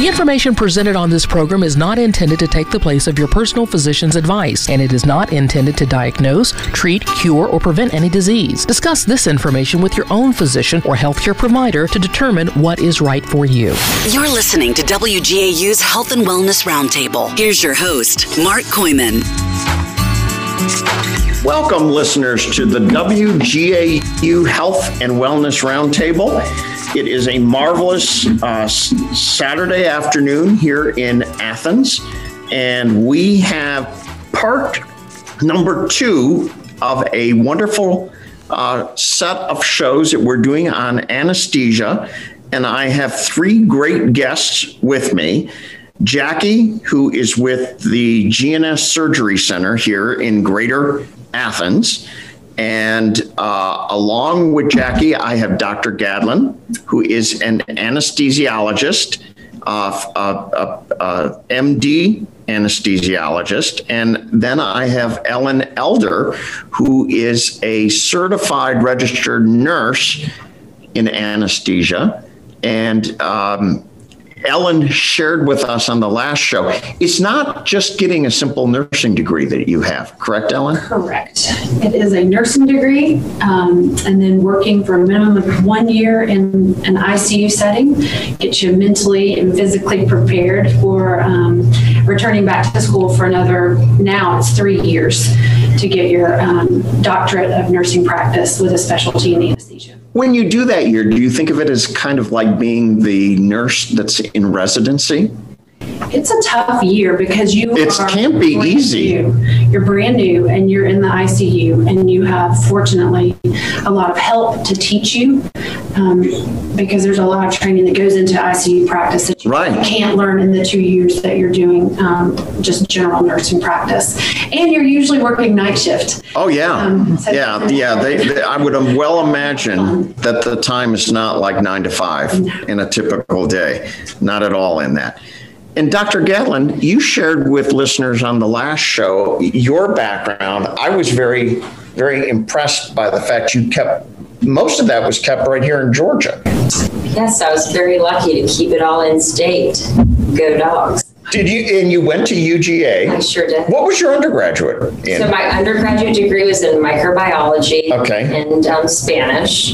The information presented on this program is not intended to take the place of your personal physician's advice, and it is not intended to diagnose, treat, cure, or prevent any disease. Discuss this information with your own physician or healthcare provider to determine what is right for you. You're listening to WGAU's Health and Wellness Roundtable. Here's your host, Mark Koyman. Welcome, listeners, to the WGAU Health and Wellness Roundtable. It is a marvelous Saturday afternoon here in Athens, and we have part number 2 of a wonderful set of shows that we're doing on anesthesia, and I have 3 great guests with me. Jackie, who is with the GNS Surgery Center here in Greater Athens. And along with Jackie, I have Dr. Gadlin, who is an anesthesiologist, MD anesthesiologist. And then I have Ellen Elder, who is a certified registered nurse in anesthesia. And Ellen shared with us on the last show, it's not just getting a simple nursing degree that you have, correct, Ellen? Correct. It is a nursing degree, and then working for a minimum of 1 year in an ICU setting, get you mentally and physically prepared for returning back to school for another, now it's 3 years to get your doctorate of nursing practice with a specialty in anesthesia. When you do that year, do you think of it as kind of like being the nurse that's in residency? It's a tough year because it can't be easy. You're brand new and you're in the ICU, and you have, fortunately, a lot of help to teach you because there's a lot of training that goes into ICU practice that you can't learn in the 2 years that you're doing just general nursing practice. And you're usually working night shift. Oh, yeah. I would well imagine that the time is not like 9 to 5 in a typical day. Not at all in that. And Dr. Gadlin, you shared with listeners on the last show your background. I was very, very impressed by the fact most of that was kept right here in Georgia. Yes, I was very lucky to keep it all in state. Go Dogs. Did you? And you went to UGA. I sure did. What was your undergraduate in? So my undergraduate degree was in microbiology and Spanish.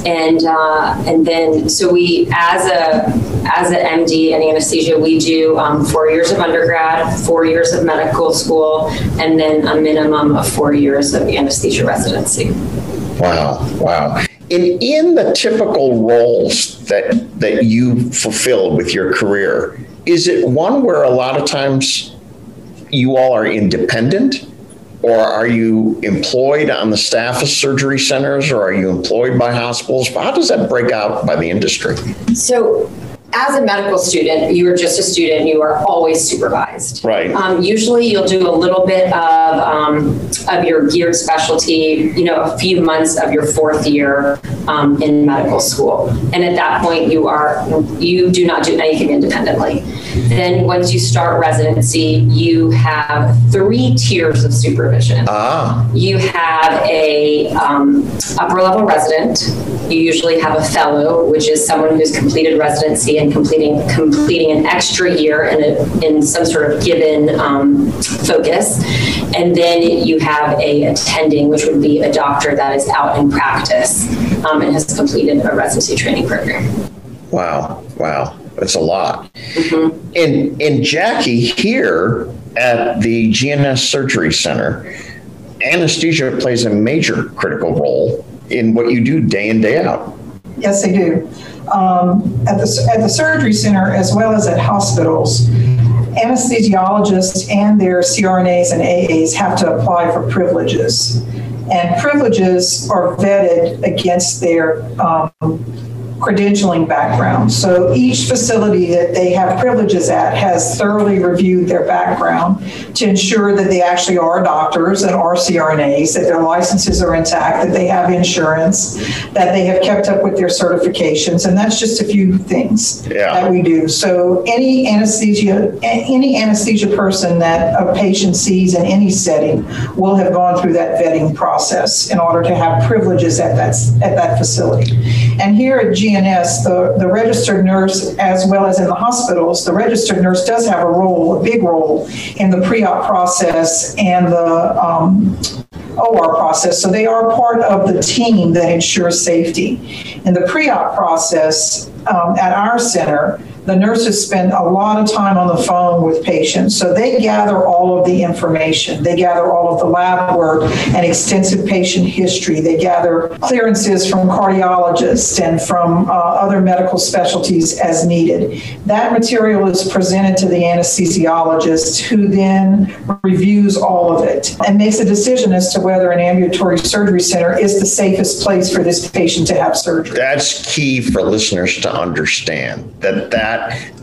And then, so we, as an MD in anesthesia, we do 4 years of undergrad, 4 years of medical school, and then a minimum of 4 years of anesthesia residency. Wow. And in the typical roles that you fulfilled with your career, is it one where a lot of times you all are independent, or are you employed on the staff of surgery centers, or are you employed by hospitals? How does that break out by the industry? So as a medical student, you are just a student, you are always supervised. Right. Usually you'll do a little bit of your geared specialty, a few months of your 4th year in medical school. And at that point you do not do anything independently. Then once you start residency, you have 3 tiers of supervision. You have a upper level resident. You usually have a fellow, which is someone who's completed residency and completing an extra year in some sort of given focus. And then you have a attending, which would be a doctor that is out in practice and has completed a residency training program. Wow. That's a lot. Mm-hmm. And Jackie, here at the GNS Surgery Center, anesthesia plays a major critical role in what you do day in, day out. Yes, they do. At the surgery center, as well as at hospitals, anesthesiologists and their CRNAs and AAs have to apply for privileges. And privileges are vetted against their credentialing background. So each facility that they have privileges at has thoroughly reviewed their background to ensure that they actually are doctors and are CRNAs, that their licenses are intact, that they have insurance, that they have kept up with their certifications. And that's just a few things that we do. So any anesthesia person that a patient sees in any setting will have gone through that vetting process in order to have privileges at that facility. And here at GNS GNS, the registered nurse, as well as in the hospitals, the registered nurse does have a big role in the pre-op process and the OR process. So they are part of the team that ensures safety. In the pre-op process at our center, the nurses spend a lot of time on the phone with patients. So they gather all of the information. They gather all of the lab work and extensive patient history. They gather clearances from cardiologists and from other medical specialties as needed. That material is presented to the anesthesiologist, who then reviews all of it and makes a decision as to whether an ambulatory surgery center is the safest place for this patient to have surgery. That's key for listeners to understand, that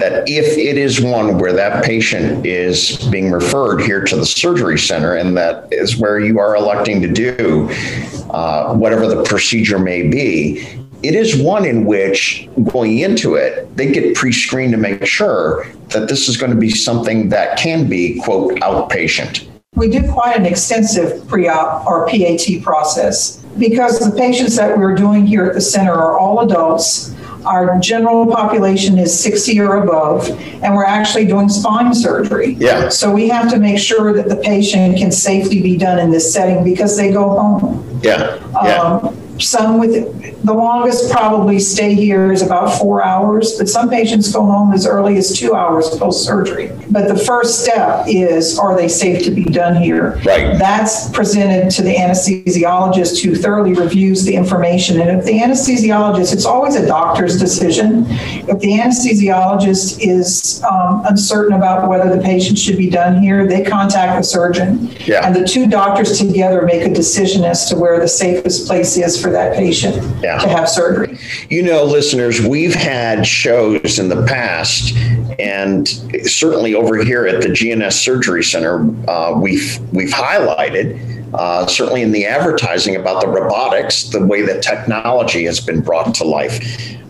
if it is one where that patient is being referred here to the surgery center, and that is where you are electing to do whatever the procedure may be, it is one in which, going into it, they get pre-screened to make sure that this is going to be something that can be, quote, outpatient. We do quite an extensive pre-op or PAT process because the patients that we're doing here at the center are all adults. Our general population is 60 or above, and we're actually doing spine surgery. Yeah. So we have to make sure that the patient can safely be done in this setting because they go home. Yeah. Some with the longest probably stay here is about 4 hours, but some patients go home as early as 2 hours post-surgery. But the first step is, are they safe to be done here? Right. That's presented to the anesthesiologist, who thoroughly reviews the information. And if the anesthesiologist, it's always a doctor's decision. If the anesthesiologist is uncertain about whether the patient should be done here, they contact the surgeon. Yeah. And the two doctors together make a decision as to where the safest place is for that patient to have surgery. You know, listeners, we've had shows in the past, and certainly over here at the GNS Surgery Center, we've highlighted, certainly in the advertising, about the robotics, the way that technology has been brought to life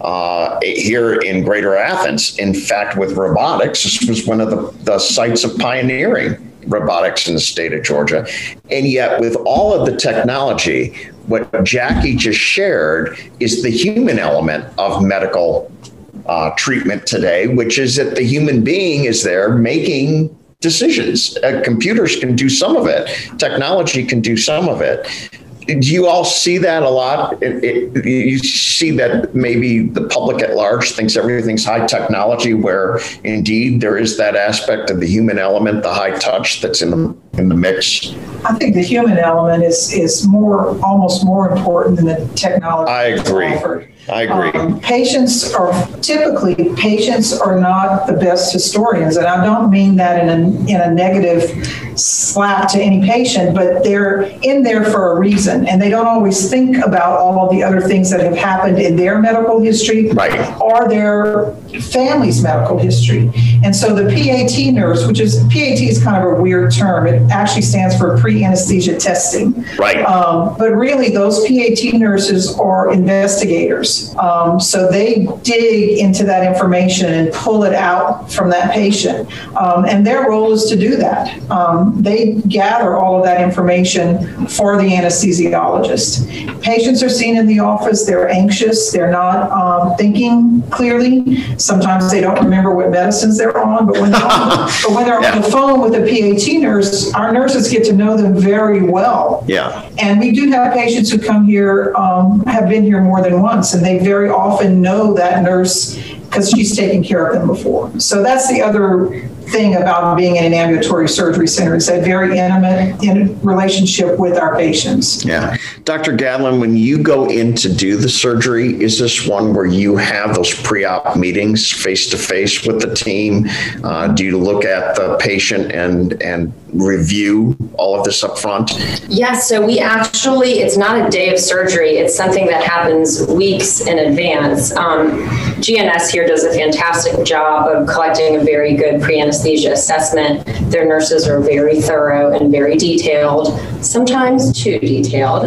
here in Greater Athens. In fact, with robotics, this was one of the sites of pioneering robotics in the state of Georgia. And yet, with all of the technology, what Jackie just shared is the human element of medical treatment today, which is that the human being is there making decisions. Computers can do some of it. Technology can do some of it. Do you all see that a lot? You see that maybe the public at large thinks everything's high technology, where indeed there is that aspect of the human element, the high touch that's in the mix? I think the human element is almost more important than the technology. I agree. Offered. I agree. Patients are not the best historians, and I don't mean that in a negative slap to any patient, but they're in there for a reason, and they don't always think about all of the other things that have happened in their medical history, right, or their family's medical history. And so the PAT nurse, PAT is kind of a weird term. It actually stands for pre-anesthesia testing. Right. But really, those PAT nurses are investigators. So they dig into that information and pull it out from that patient. And their role is to do that. They gather all of that information for the anesthesiologist. Patients are seen in the office. They're anxious. They're not thinking clearly. Sometimes they don't remember what medicines they're on. But when they're on the phone with a PAT nurse, our nurses get to know them very well. Yeah. And we do have patients who come here, have been here more than once, and they very often know that nurse because she's taken care of them before. So that's the other thing about being in an ambulatory surgery center. It's a very intimate relationship with our patients. Yeah. Dr. Gadlin, when you go in to do the surgery, is this one where you have those pre-op meetings face-to-face with the team? Do you look at the patient and review all of this up front? Yes, so we actually, it's not a day of surgery. It's something that happens weeks in advance. GNS here here does a fantastic job of collecting a very good pre-anesthesia assessment. Their nurses are very thorough and very detailed, sometimes too detailed.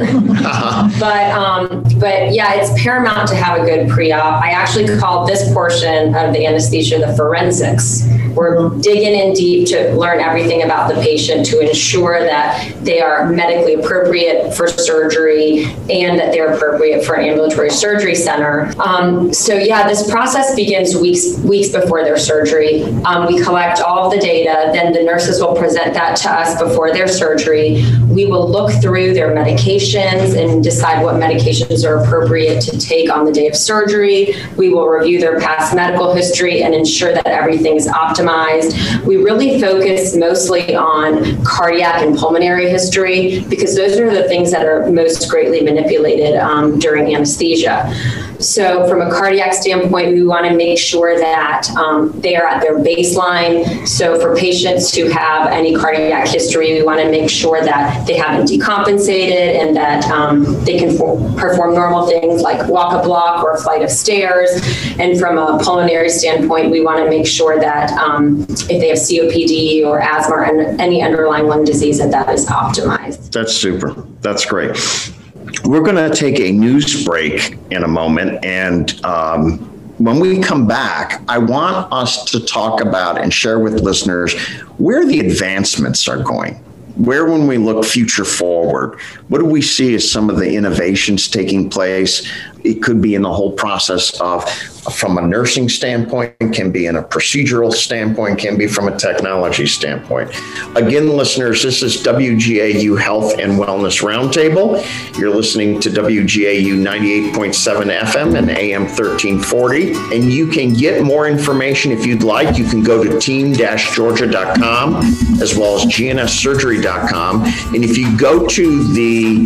But yeah, it's paramount to have a good pre-op. I actually call this portion of the anesthesia the forensics. We're digging in deep to learn everything about the patient to ensure that they are medically appropriate for surgery and that they're appropriate for an ambulatory surgery center. So yeah, this process begins weeks before their surgery. We collect all the data, then the nurses will present that to us before their surgery. We will look through their medications and decide what medications are appropriate to take on the day of surgery. We will review their past medical history and ensure that everything is optimized. We really focus mostly on cardiac and pulmonary history because those are the things that are most greatly manipulated during anesthesia. So from a cardiac standpoint, we want to make sure that they are at their baseline. So for patients who have any cardiac history, we want to make sure that they haven't decompensated and that they can perform normal things like walk a block or a flight of stairs. And from a pulmonary standpoint, we want to make sure that if they have COPD or asthma or any underlying lung disease, that is optimized. That's super. That's great. We're going to take a news break in a moment, and when we come back, I want us to talk about and share with listeners where the advancements are going. Where, when we look future forward, what do we see as some of the innovations taking place? It could be in the whole process of, from a nursing standpoint, can be in a procedural standpoint, can be from a technology standpoint. Again, listeners, this is WGAU Health and Wellness Roundtable. You're listening to WGAU 98.7 FM and AM 1340. And you can get more information if you'd like. You can go to team-georgia.com as well as gnssurgery.com. And if you go to the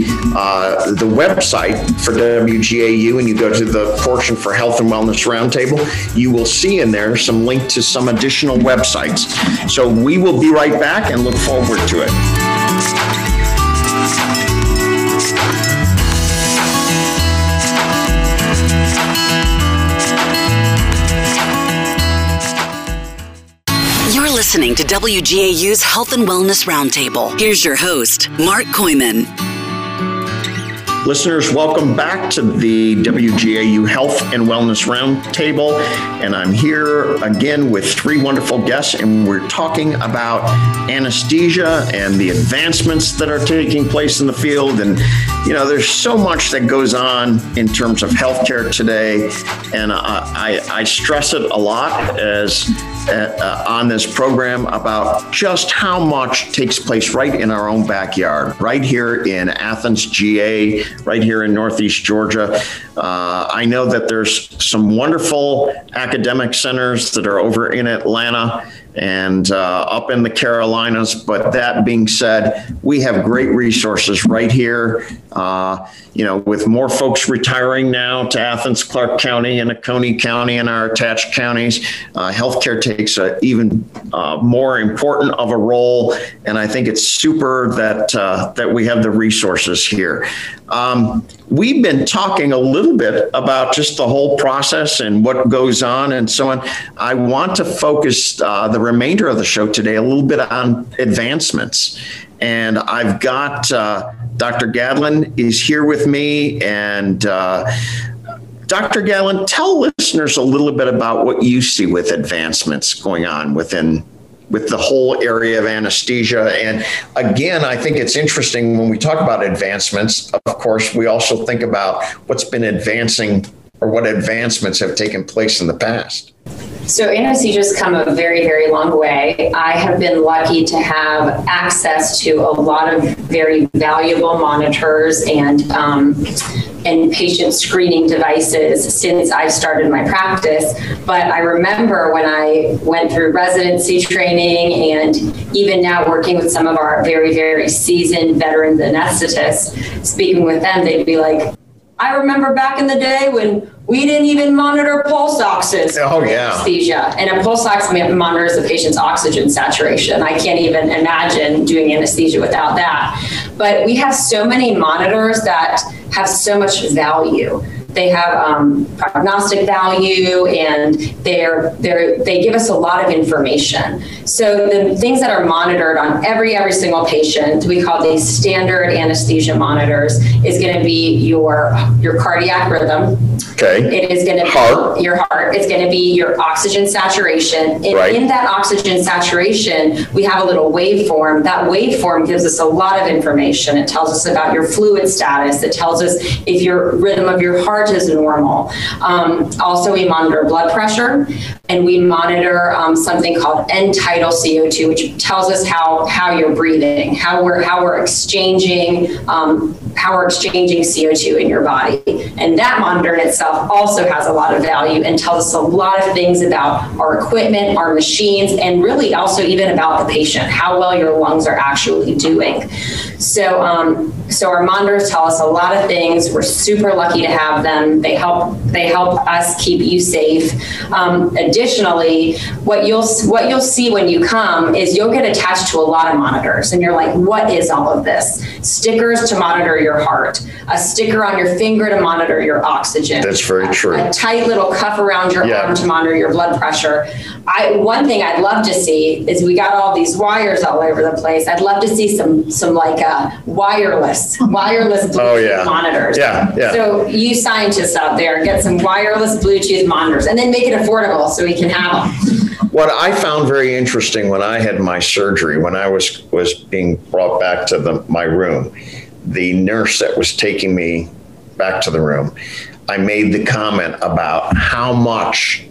website for WGAU and you go to the portion for Health and Wellness Roundtable, you will see in there some link to some additional websites. So we will be right back and look forward to it. You're listening to WGAU's Health and Wellness Roundtable. Here's your host, Mark Koyman. Listeners, welcome back to the WGAU Health and Wellness Roundtable. And I'm here again with three wonderful guests, and we're talking about anesthesia and the advancements that are taking place in the field. And, you know, there's so much that goes on in terms of healthcare today. And I stress it a lot as on this program about just how much takes place right in our own backyard, right here in Athens, GA, right here in Northeast Georgia. I know that there's some wonderful academic centers that are over in Atlanta and up in the Carolinas. But that being said, we have great resources right here. With more folks retiring now to Athens, Clark County, and Oconee County and our attached counties, healthcare takes an even more important of a role. And I think it's super that we have the resources here. We've been talking a little bit about just the whole process and what goes on and so on. I want to focus the remainder of the show today a little bit on advancements. And I've got Dr. Gadlin is here with me. And Dr. Gadlin, tell listeners a little bit about what you see with advancements going on with the whole area of anesthesia. And again, I think it's interesting when we talk about advancements, of course, we also think about what's been advancing or what advancements have taken place in the past. So anesthesia's come a very, very long way. I have been lucky to have access to a lot of very valuable monitors and patient screening devices since I started my practice. But I remember when I went through residency training and even now working with some of our very, very seasoned veteran anesthetists, speaking with them, they'd be like, I remember back in the day when we didn't even monitor pulse oxes. Oh, yeah. Anesthesia. And a pulse ox monitors the patient's oxygen saturation. I can't even imagine doing anesthesia without that. But we have so many monitors that have so much value. They have prognostic value, and they give us a lot of information. So the things that are monitored on every single patient, we call these standard anesthesia monitors, is going to be your cardiac rhythm. Okay. It is going to be your heart. It's going to be your oxygen saturation. And in that oxygen saturation, we have a little waveform. That waveform gives us a lot of information. It tells us about your fluid status. It tells us if your rhythm of your heart is normal. Also, we monitor blood pressure, and we monitor something called end-tidal CO2, which tells us how you're breathing, how we're exchanging CO2 in your body. And that monitor in itself also has a lot of value and tells us a lot of things about our equipment, our machines, and really also even about the patient, how well your lungs are actually doing. So our monitors tell us a lot of things. We're super lucky to have them. They help us keep you safe. Additionally, what you'll see when you come is you'll get attached to a lot of monitors, and you're like, what is all of this? Stickers to monitor your heart, a sticker on your finger to monitor your oxygen. That's very true. A tight little cuff around your arm to monitor your blood pressure. One thing I'd love to see is we got all these wires all over the place. I'd love to see some like wireless Bluetooth monitors. Yeah. So you scientists out there, get some wireless Bluetooth monitors, and then make it affordable so we can have them. What I found very interesting when I had my surgery, when I was being brought back to my room, the nurse that was taking me back to the room, I made the comment about how much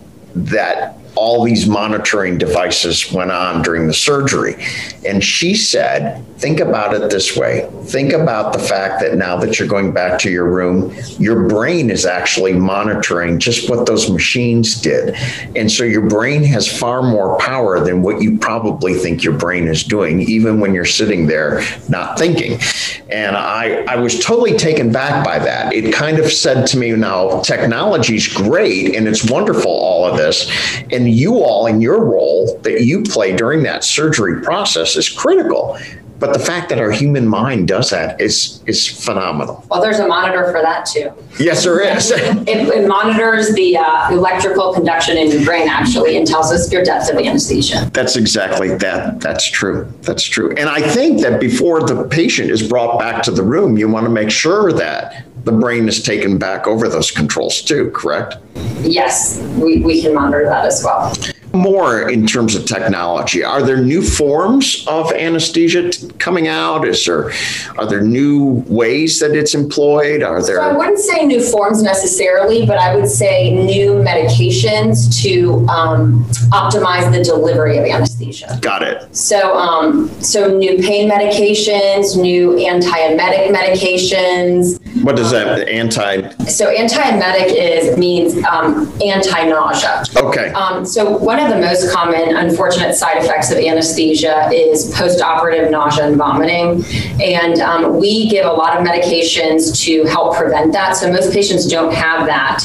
that all these monitoring devices went on during the surgery. And she said, think about it this way. Think about the fact that now that you're going back to your room, your brain is actually monitoring just what those machines did. And so your brain has far more power than what you probably think your brain is doing, even when you're sitting there not thinking. And I was totally taken back by that. It kind of said to me, now technology's great and it's wonderful, all of this. And you all in your role that you play during that surgery process is critical. But the fact that our human mind does that is phenomenal. Well, there's a monitor for that too. Yes, there is. It monitors the electrical conduction in your brain actually and tells us your depth of anesthesia. That's exactly that. That's true. That's true. And I think that before the patient is brought back to the room, you want to make sure that the brain is taken back over those controls too, correct? Yes, we can monitor that as well. More in terms of technology, are there new forms of anesthesia coming out? Are there new ways that it's employed? So I wouldn't say new forms necessarily, but I would say new medications to optimize the delivery of anesthesia. Got it. So new pain medications, new antiemetic medications. What does that So antiemetic means anti-nausea. Okay. So one of the most common unfortunate side effects of anesthesia is post-operative nausea and vomiting. And we give a lot of medications to help prevent that. So most patients don't have that.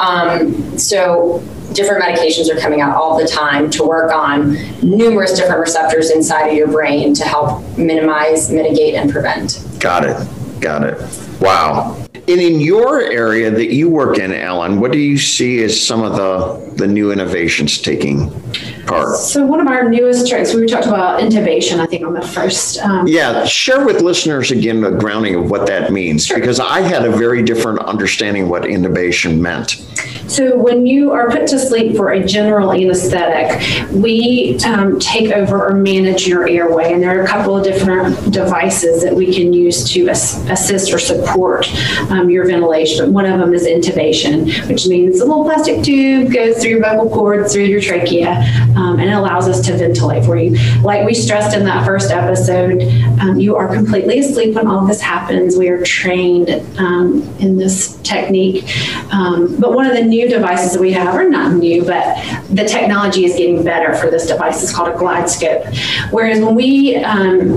So different medications are coming out all the time to work on numerous different receptors inside of your brain to help minimize, mitigate, and prevent. Got it. Wow. And in your area that you work in, Ellen, what do you see as some of the new innovations taking part? So one of our newest tricks, we talked about intubation, I think, on the first. Share with listeners again the grounding of what that means, sure. Because I had a very different understanding what intubation meant. So when you are put to sleep for a general anesthetic, we take over or manage your airway. And there are a couple of different devices that we can use to assist or support your ventilation. One of them is intubation, which means a little plastic tube goes through your vocal cords, through your trachea, and it allows us to ventilate for you. Like we stressed in that first episode, you are completely asleep when all this happens. We are trained in this technique. But one of the new devices that we have, or not new, but the technology is getting better for this device. It's called a GlideScope. Whereas when we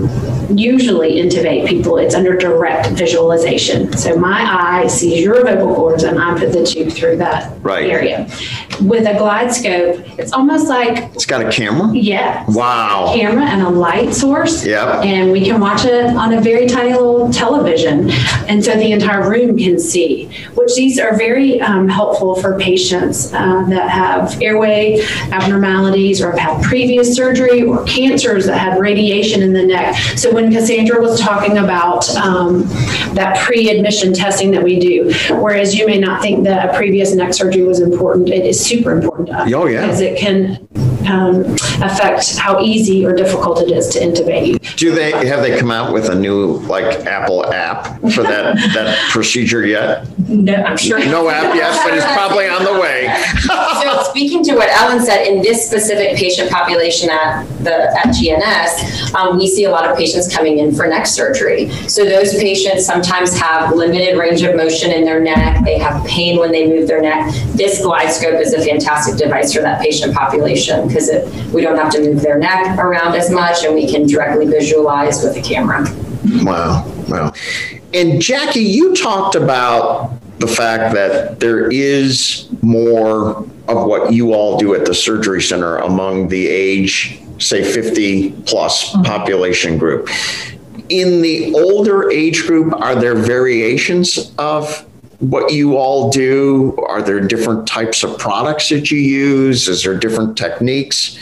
usually intubate people, it's under direct visualization. So my eye sees your vocal cords and I put the tube through that area. With a GlideScope, it's almost like... It's got a camera? Yeah. Wow. A camera and a light source. Yeah. And we can watch it on a very tiny little television. And so the entire room can see, which these are very helpful for patients that have airway abnormalities or have had previous surgery or cancers that had radiation in the neck. So when Cassandra was talking about that pre-admission testing that we do, whereas you may not think that a previous neck surgery was important, it is super important to us. Oh, yeah. Because it can affect how easy or difficult it is to intubate you. Have they come out with a new Apple app for that procedure yet? No, I'm sure. No app yet, but it's probably on the way. So speaking to what Ellen said, in this specific patient population at GNS, we see a lot of patients coming in for neck surgery. So those patients sometimes have limited range of motion in their neck. They have pain when they move their neck. This GlideScope is a fantastic device for that patient population because we don't have to move their neck around as much and we can directly visualize with the camera. Wow. And Jackie, you talked about the fact that there is more of what you all do at the surgery center among the age, say 50 plus population group. In the older age group, are there variations of what you all do? Are there different types of products that you use? Is there different techniques?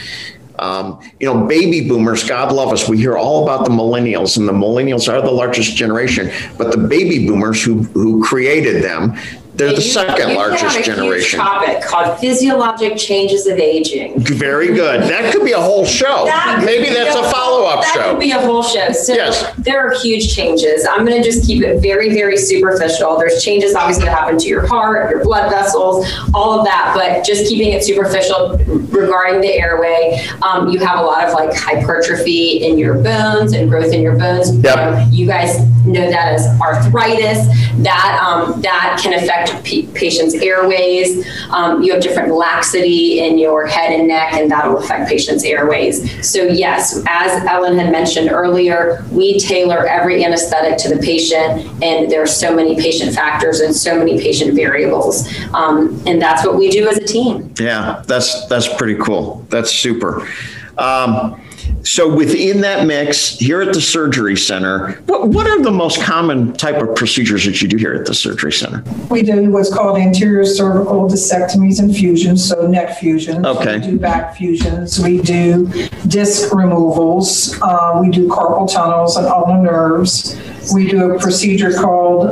Baby boomers, God love us, we hear all about the millennials, and the millennials are the largest generation, but the baby boomers who created them, they're the second largest generation. A huge topic called physiologic changes of aging. Very good. That could be a whole show. Maybe that's a follow-up show. That could be a whole show. So yes. There are huge changes. I'm going to just keep it very, very superficial. There's changes obviously that happen to your heart, your blood vessels, all of that, but just keeping it superficial regarding the airway. You have a lot of hypertrophy in your bones and growth in your bones. Yep. You guys know that as arthritis. That can affect patients' airways. You have different laxity in your head and neck, and that will affect patients' airways. So yes, as Ellen had mentioned earlier, we tailor every anesthetic to the patient, and there are so many patient factors and so many patient variables. And that's what we do as a team. Yeah, that's pretty cool. That's super. So within that mix, here at the surgery center, what are the most common type of procedures that you do here at the surgery center? We do what's called anterior cervical discectomies and fusions, so neck fusions. Okay. We do back fusions. We do disc removals. We do carpal tunnels and ulnar nerves. We do a procedure called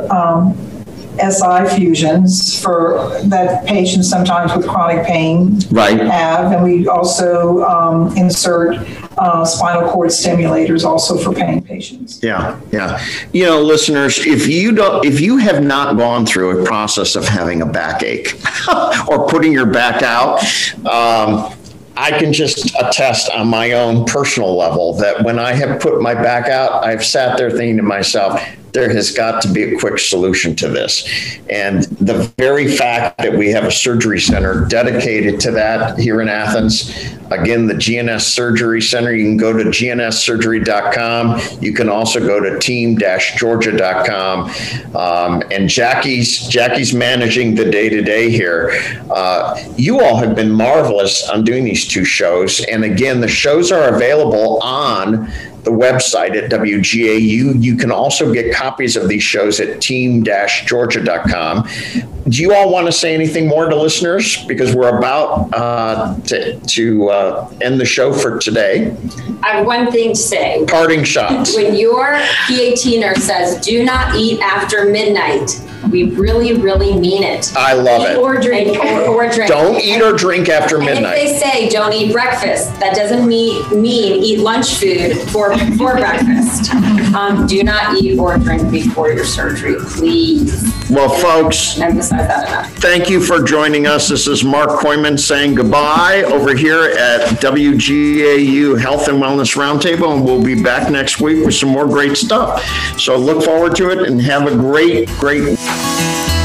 SI fusions for that patients sometimes with chronic pain have, and we also insert spinal cord stimulators also for pain patients. Yeah. Listeners, if you have not gone through a process of having a backache or putting your back out, I can just attest on my own personal level that when I have put my back out, I've sat there thinking to myself, there has got to be a quick solution to this. And the very fact that we have a surgery center dedicated to that here in Athens, again, the GNS Surgery Center, you can go to gssurgery.com. You can also go to team-georgia.com. And Jackie's managing the day-to-day here. You all have been marvelous on doing these two shows. And again, the shows are available on the website at WGAU. You can also get copies of these shows at team-georgia.com. Do you all want to say anything more to listeners? Because we're about to end the show for today. I have one thing to say. Parting shots. When your PAT nurse says, do not eat after midnight, we really, really mean it. I love it. Or drink. Or drink. Don't eat or drink after midnight. And if they say don't eat breakfast, that doesn't mean eat lunch food for breakfast. Do not eat or drink before your surgery, please. Well, folks, emphasize that enough. Thank you for joining us. This is Mark Koyman saying goodbye over here at WGAU Health and Wellness Roundtable, and we'll be back next week with some more great stuff. So look forward to it and have a great